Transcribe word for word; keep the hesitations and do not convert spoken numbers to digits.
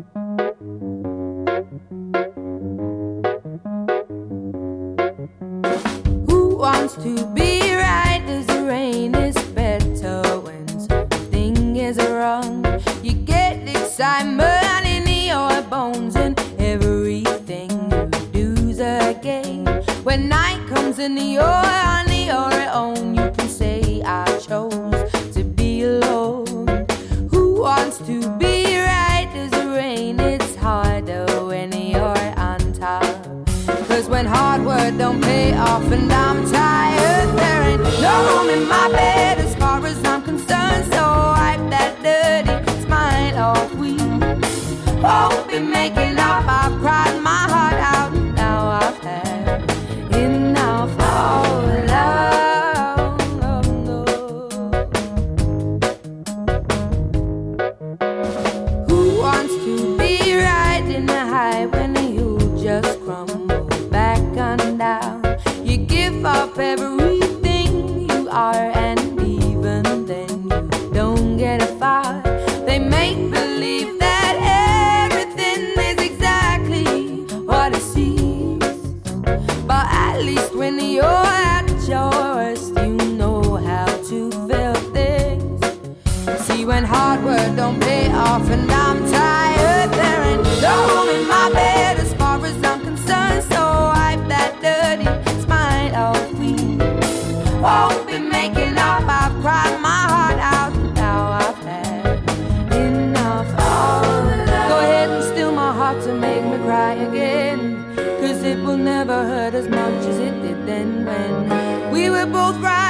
Who wants to be right as the rain is better when something is wrong? You get excitement in your bones and everything you do's a game. When night comes and you're on your own, you can say I chose to be alone. Who wants to be right as the rain? It's harder when you're on top. Cause when hard work don't pay off and I'm tired, there ain't no room in my bed as far as I'm concerned. So wipe that dirty smile off. We won't be making up. I've cried my heart out. Now I've had enough of love. Who wants to be right in the high when you just crumble back on down? You give up everything you are, and even then you don't get a fire. They make believe that everything is exactly what it seems, but at least when you're at your worst, you know how to feel things. See, when hard work don't pay off and I'm tired, there ain't no room in my bed as far as I'm concerned. So wipe that dirty smile off. We won't be making up. I've cried my heart out. Now I've had enough of love. Go ahead and steal my heart to make me cry again, cause it will never hurt as much as it did then when we were both right.